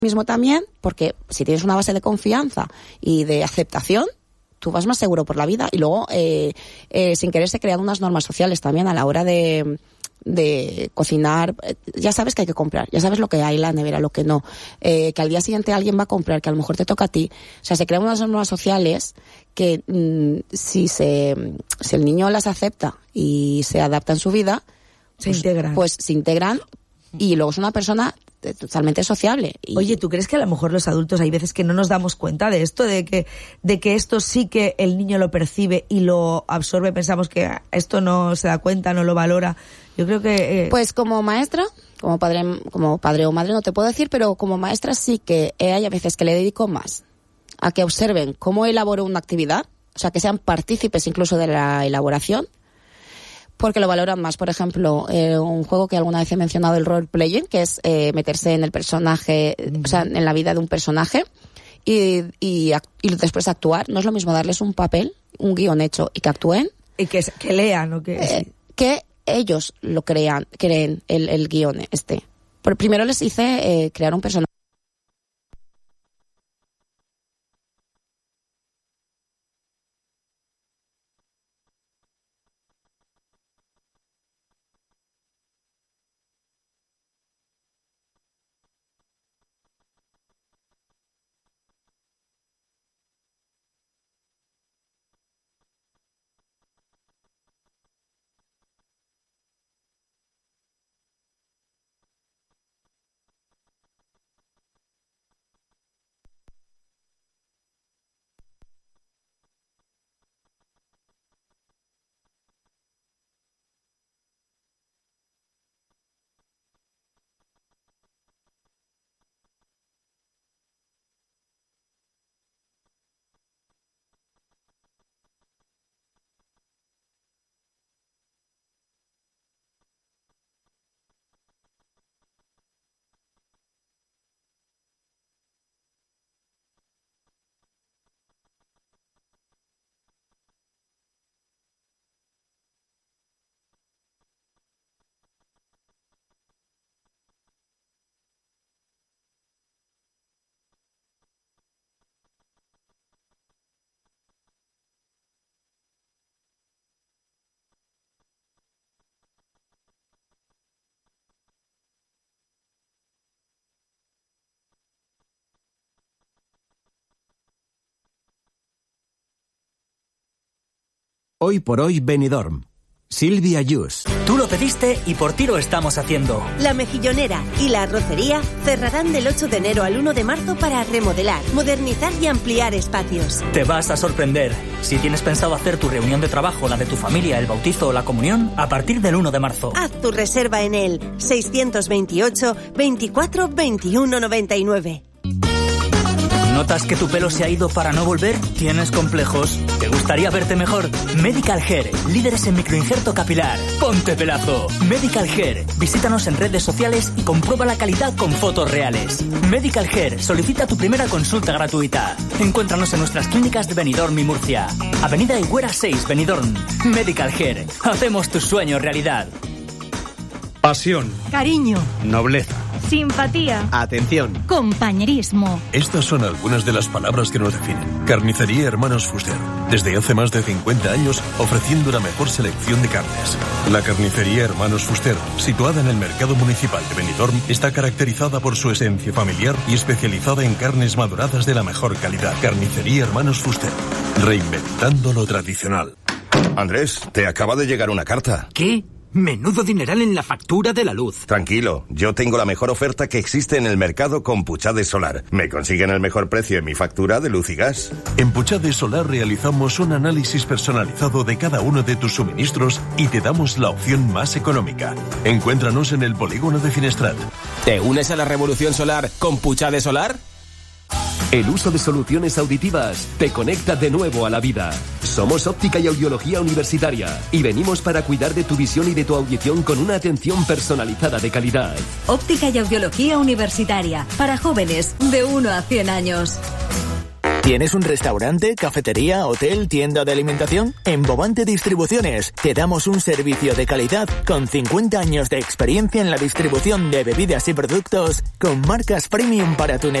mismo también, porque si tienes una base de confianza y de aceptación, tú vas más seguro por la vida. Y luego, sin querer, se crean unas normas sociales también a la hora de cocinar. Ya sabes que hay que comprar, ya sabes lo que hay en la nevera, lo que no. Que al día siguiente alguien va a comprar, que a lo mejor te toca a ti. O sea, se crean unas normas sociales que si el niño las acepta y se adapta en su vida, pues se integran y luego es una persona totalmente sociable. Oye, ¿tú crees que a lo mejor los adultos hay veces que no nos damos cuenta de esto, de que esto sí que el niño lo percibe y lo absorbe? Pensamos que esto no se da cuenta, no lo valora. Yo creo que... Pues como maestra, como padre o madre no te puedo decir, pero como maestra sí que hay a veces que le dedico más a que observen cómo elaboro una actividad, o sea, que sean partícipes incluso de la elaboración, porque lo valoran más. Por ejemplo, un juego que alguna vez he mencionado, el role-playing, que es meterse en el personaje, o sea, en la vida de un personaje y después actuar. No es lo mismo darles un papel, un guión hecho y que actúen. Y que lean, ¿o qué? Que ellos lo creen el guión Pero primero les hice crear un personaje. Hoy por hoy Benidorm. Silvia Yus. Tú lo pediste y por ti lo estamos haciendo. La Mejillonera y la Arrocería cerrarán del 8 de enero al 1 de marzo para remodelar, modernizar y ampliar espacios. Te vas a sorprender. Si tienes pensado hacer tu reunión de trabajo, la de tu familia, el bautizo o la comunión, a partir del 1 de marzo. Haz tu reserva en el 628 24 21 99. ¿Notas que tu pelo se ha ido para no volver? ¿Tienes complejos? ¿Te gustaría verte mejor? Medical Hair, líderes en microinjerto capilar. ¡Ponte pelazo! Medical Hair, visítanos en redes sociales y comprueba la calidad con fotos reales. Medical Hair, solicita tu primera consulta gratuita. Encuéntranos en nuestras clínicas de Benidorm y Murcia. Avenida Higuera 6, Benidorm. Medical Hair, hacemos tus sueños realidad. Pasión. Cariño. Nobleza. Simpatía. Atención. Compañerismo. Estas son algunas de las palabras que nos definen. Carnicería Hermanos Fuster. Desde hace más de 50 años ofreciendo la mejor selección de carnes. La Carnicería Hermanos Fuster, situada en el Mercado Municipal de Benidorm, está caracterizada por su esencia familiar y especializada en carnes maduradas de la mejor calidad. Carnicería Hermanos Fuster. Reinventando lo tradicional. Andrés, te acaba de llegar una carta. ¿Qué? Menudo dineral en la factura de la luz. Tranquilo, yo tengo la mejor oferta que existe en el mercado con Puchade Solar. Me consiguen el mejor precio en mi factura de luz y gas. En Puchade Solar realizamos un análisis personalizado de cada uno de tus suministros y te damos la opción más económica. Encuéntranos en el polígono de Finestrat. ¿Te unes a la revolución solar con Puchade Solar? El uso de soluciones auditivas te conecta de nuevo a la vida. Somos Óptica y Audiología Universitaria y venimos para cuidar de tu visión y de tu audición con una atención personalizada de calidad. Óptica y Audiología Universitaria, para jóvenes de 1 a 100 años. ¿Tienes un restaurante, cafetería, hotel, tienda de alimentación? En Bovante Distribuciones te damos un servicio de calidad con 50 años de experiencia en la distribución de bebidas y productos con marcas premium para tu negocio.